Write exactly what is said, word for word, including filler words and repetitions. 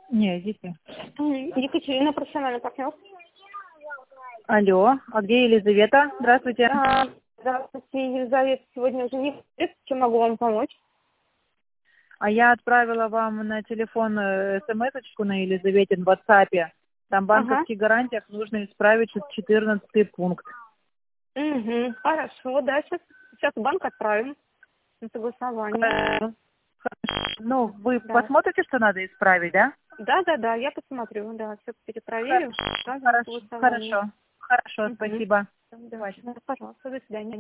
Не, идите. М, Екатерина, профессиональный партнер. Алло, а где Елизавета? Здравствуйте. А, Здравствуйте, Елизавета. Сегодня уже не будет. Чем могу вам помочь? А я отправила вам на телефон э, смс-очку на Елизавете в WhatsApp. Там в Ага. банковских гарантиях нужно исправить четырнадцатый пункт. Угу. Хорошо, да, сейчас, сейчас в банк отправим на согласование. Э, Ну, вы Да. посмотрите, что надо исправить, да? Да, да, да, я посмотрю, да, все перепроверю. Сразу на Хорошо, согласование. хорошо, хорошо, Мгм. спасибо. Да, да, пожалуйста, до свидания.